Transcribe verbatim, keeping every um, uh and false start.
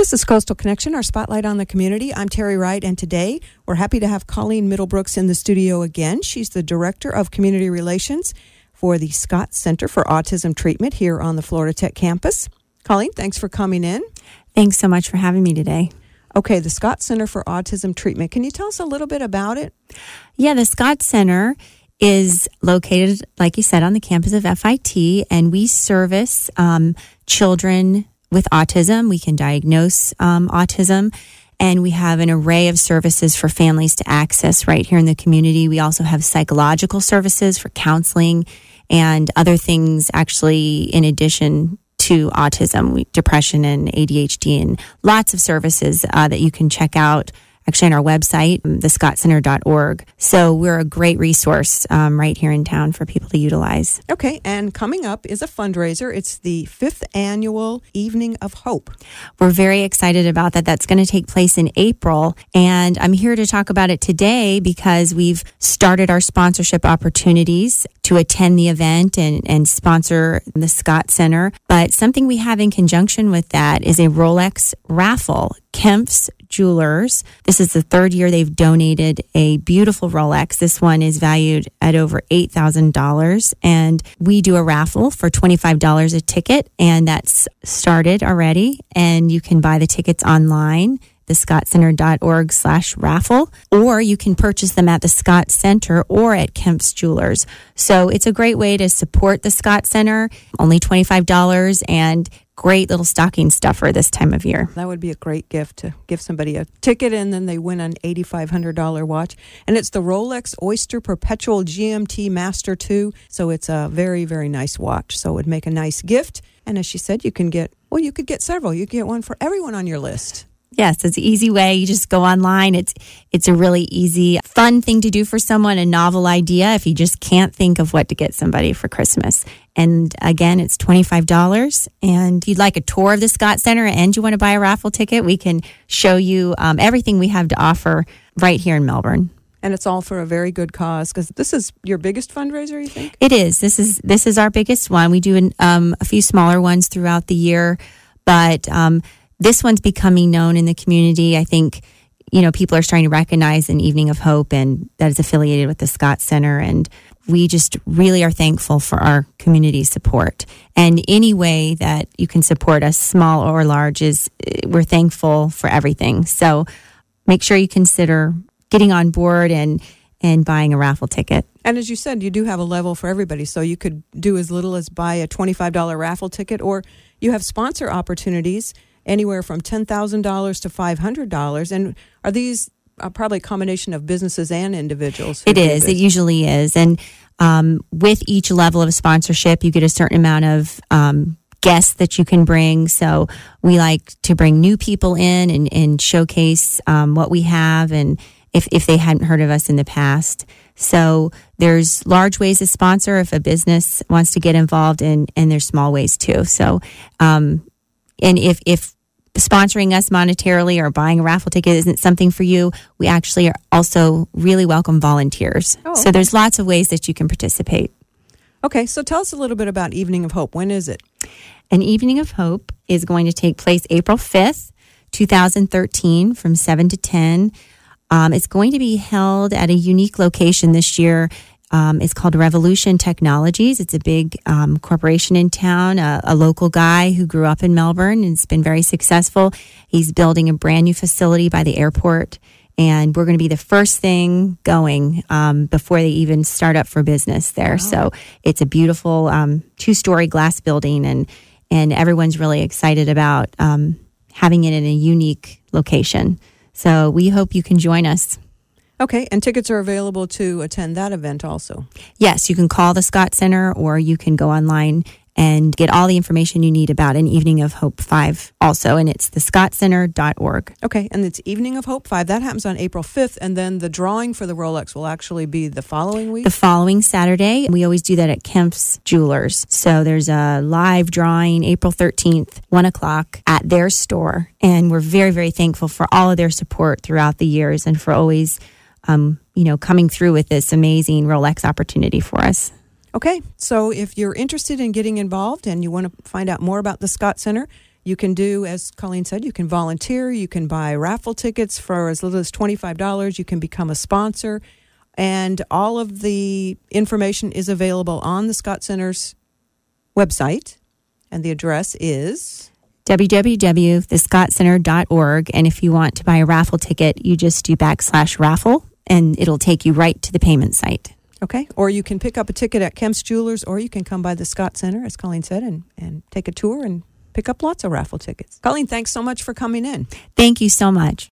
This is Coastal Connection, our spotlight on the community. I'm Terry Wright, and today we're happy to have Colleen Middlebrooks in the studio again. She's the Director of Community Relations for the Scott Center for Autism Treatment here on the Florida Tech campus. Colleen, thanks for coming in. Thanks so much for having me today. Okay, the Scott Center for Autism Treatment. Can you tell us a little bit about it? Yeah, the Scott Center is located, like you said, on the campus of F I T, and we service um, children with autism. We can diagnose um, autism, and we have an array of services for families to access right here in the community. We also have psychological services for counseling and other things, actually, in addition to autism, we, depression and A D H D, and lots of services uh, that you can check out actually on our website, the scott center dot org. So we're a great resource um, right here in town for people to utilize. Okay, and coming up is a fundraiser. It's the fifth annual Evening of Hope. We're very excited about that. That's going to take place in April, and I'm here to talk about it today because we've started our sponsorship opportunities to attend the event and, and sponsor the Scott Center. But something we have in conjunction with that is a Rolex raffle. Kempf's Jewelers. This is the third year they've donated a beautiful Rolex. This one is valued at over eight thousand dollars. And we do a raffle for twenty-five dollars a ticket. And that's started already. And you can buy the tickets online, the scott center dot org slash raffle, or you can purchase them at the Scott Center or at Kempf's Jewelers. So it's a great way to support the Scott Center. Only twenty-five dollars, and great little stocking stuffer this time of year. That would be a great gift to give somebody a ticket, and then they win an eight thousand five hundred dollars watch. And it's the Rolex Oyster Perpetual G M T Master two. So it's a very, very nice watch. So it would make a nice gift. And as she said, you can get, well, you could get several. You could get one for everyone on your list. Yes, it's an easy way. You just go online. It's it's a really easy, fun thing to do for someone, a novel idea if you just can't think of what to get somebody for Christmas. And again, it's twenty-five dollars. And if you'd like a tour of the Scott Center and you want to buy a raffle ticket, we can show you um, everything we have to offer right here in Melbourne. And it's all for a very good cause, because this is your biggest fundraiser, you think? It is. This is this is our biggest one. We do an, um, a few smaller ones throughout the year, but um this one's becoming known in the community. I think, you know, people are starting to recognize an Evening of Hope, and that is affiliated with the Scott Center. And we just really are thankful for our community support. And any way that you can support us, small or large, is we're thankful for everything. So make sure you consider getting on board and and buying a raffle ticket. And as you said, you do have a level for everybody. So you could do as little as buy a twenty-five dollars raffle ticket, or you have sponsor opportunities anywhere from ten thousand dollars to five hundred dollars. And are these uh, probably a combination of businesses and individuals? It is. It usually is. And um, with each level of sponsorship, you get a certain amount of um, guests that you can bring. So we like to bring new people in and, and showcase um, what we have, and if, if they hadn't heard of us in the past. So there's large ways to sponsor if a business wants to get involved, and, and there's small ways too. So um And if, if sponsoring us monetarily or buying a raffle ticket isn't something for you, we actually are also really welcome volunteers. Oh, okay. So there's lots of ways that you can participate. Okay, so tell us a little bit about Evening of Hope. When is it? An Evening of Hope is going to take place April fifth, twenty thirteen, from seven to ten. Um, it's going to be held at a unique location this year. Um, it's called Revolution Technologies. It's a big um, corporation in town, a, a local guy who grew up in Melbourne and has been very successful. He's building a brand new facility by the airport, and we're going to be the first thing going um, before they even start up for business there. Wow. So it's a beautiful um, two-story glass building, and, and everyone's really excited about um, having it in a unique location. So we hope you can join us. Okay, and tickets are available to attend that event also? Yes, you can call the Scott Center, or you can go online and get all the information you need about an Evening of Hope five also, and it's the scott center dot org. Okay, and it's Evening of Hope five. That happens on April fifth, and then the drawing for the Rolex will actually be the following week? The following Saturday. We always do that at Kempf's Jewelers. So there's a live drawing April thirteenth, one o'clock at their store, and we're very, very thankful for all of their support throughout the years and for always Um, you know, coming through with this amazing Rolex opportunity for us. Okay, so if you're interested in getting involved and you want to find out more about the Scott Center, You can do, as Colleen said, you can volunteer. You can buy raffle tickets for as little as twenty-five dollars. You can become a sponsor. And all of the information is available on the Scott Center's website. And the address is w w w dot the scott center dot org. And if you want to buy a raffle ticket, you just do backslash raffle, and it'll take you right to the payment site. Okay. Or you can pick up a ticket at Kemp's Jewelers, or you can come by the Scott Center, as Colleen said, and, and take a tour and pick up lots of raffle tickets. Colleen, thanks so much for coming in. Thank you so much.